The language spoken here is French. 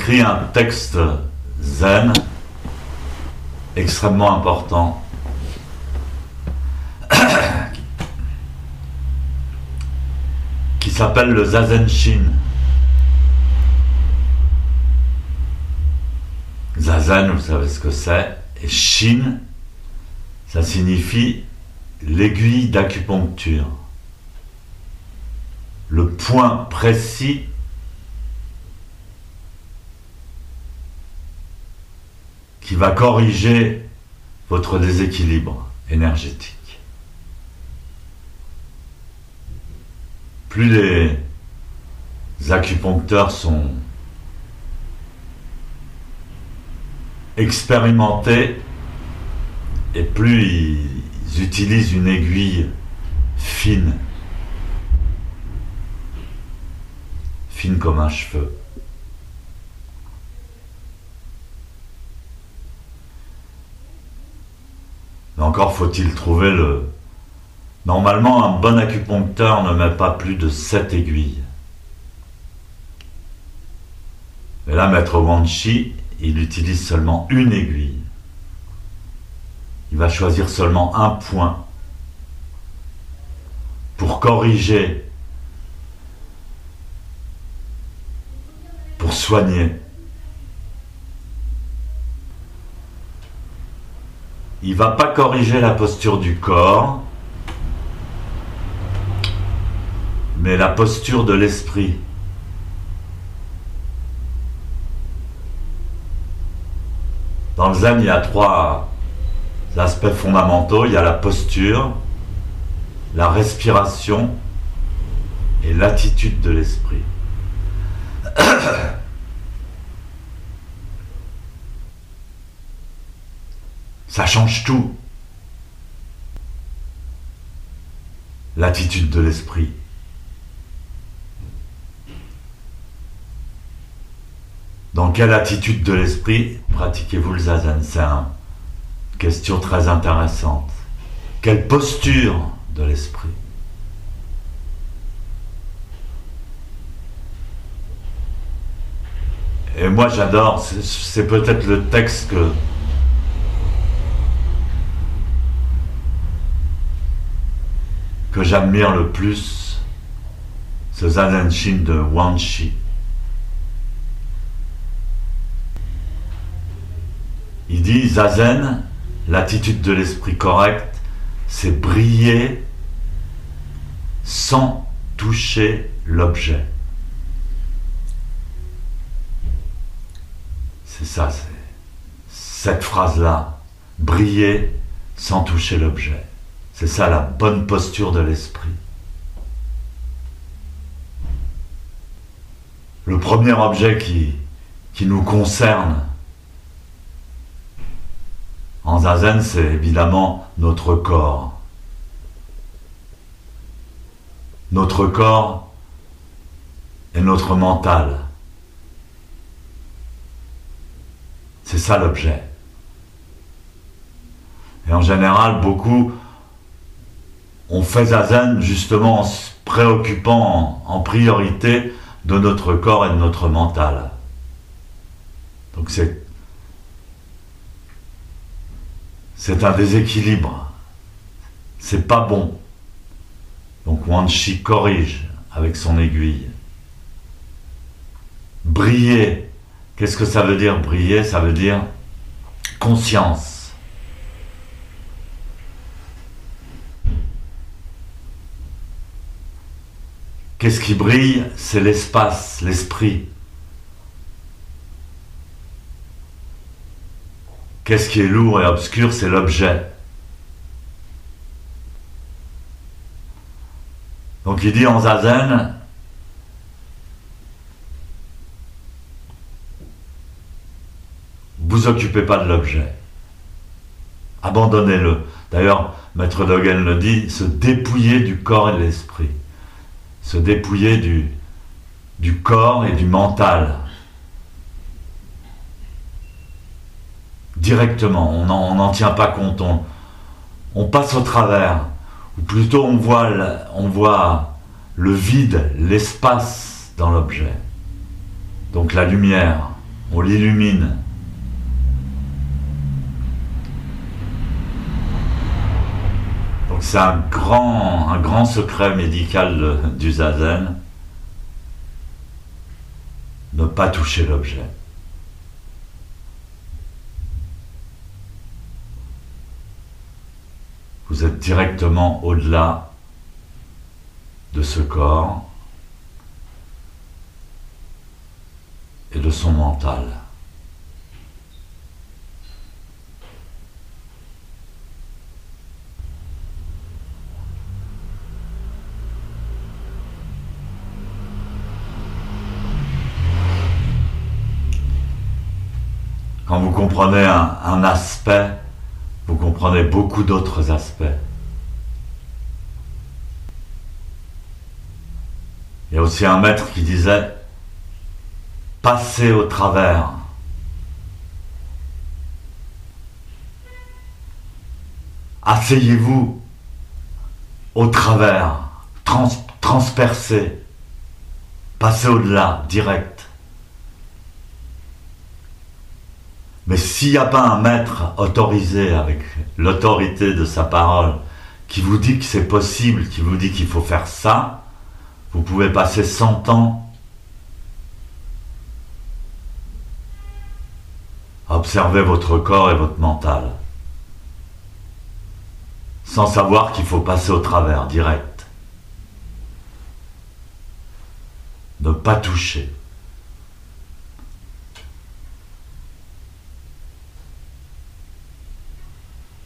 écrit un texte zen extrêmement important qui s'appelle le Zazen Shin. Zazen, vous savez ce que c'est, et Shin, ça signifie l'aiguille d'acupuncture, le point précis qui va corriger votre déséquilibre énergétique. Plus les acupuncteurs sont expérimentés et plus ils utilisent une aiguille fine comme un cheveu. Mais encore faut-il trouver le... Normalement, un bon acupuncteur ne met pas plus de 7 aiguilles. Et là, Maître Wan Shi, il utilise seulement une aiguille. Il va choisir seulement un point pour corriger, pour soigner. Il ne va pas corriger la posture du corps, mais la posture de l'esprit. Dans le zen, il y a 3 aspects fondamentaux. Il y a la posture, la respiration et l'attitude de l'esprit. Ça change tout. L'attitude de l'esprit. Dans quelle attitude de l'esprit pratiquez-vous le zazen? C'est une question très intéressante. Quelle posture de l'esprit? Et moi j'adore, c'est peut-être le texte que j'admire le plus, ce Zazen Shin de Wan Shi. Il dit Zazen, l'attitude de l'esprit correcte, c'est briller sans toucher l'objet. C'est ça, c'est cette phrase-là, briller sans toucher l'objet. C'est ça la bonne posture de l'esprit. Le premier objet qui nous concerne en zazen, c'est évidemment notre corps. Notre corps et notre mental. C'est ça l'objet. Et en général, beaucoup on fait zazen justement en se préoccupant en priorité de notre corps et de notre mental. Donc c'est un déséquilibre. C'est pas bon. Donc Wan Shi corrige avec son aiguille. Briller. Qu'est-ce que ça veut dire briller? Ça veut dire conscience. Qu'est-ce qui brille? C'est l'espace, l'esprit. Qu'est-ce qui est lourd et obscur? C'est l'objet. Donc il dit en zazen, vous occupez pas de l'objet. Abandonnez-le. D'ailleurs, Maître Dogen le dit, se dépouiller du corps et de l'esprit. Se dépouiller du corps et du mental. Directement, on n'en tient pas compte, on passe au travers, ou plutôt on voit le vide, l'espace dans l'objet. Donc la lumière, on l'illumine. Donc c'est un grand secret médical du zazen, ne pas toucher l'objet. Vous êtes directement au-delà de ce corps et de son mental. Quand vous comprenez un aspect, vous comprenez beaucoup d'autres aspects. Il y a aussi un maître qui disait « Passez au travers ». Asseyez-vous au travers, transpercez, passez au-delà, direct. Mais s'il n'y a pas un maître autorisé avec l'autorité de sa parole qui vous dit que c'est possible, qui vous dit qu'il faut faire ça, vous pouvez passer 100 ans à observer votre corps et votre mental, sans savoir qu'il faut passer au travers, direct. Ne pas toucher.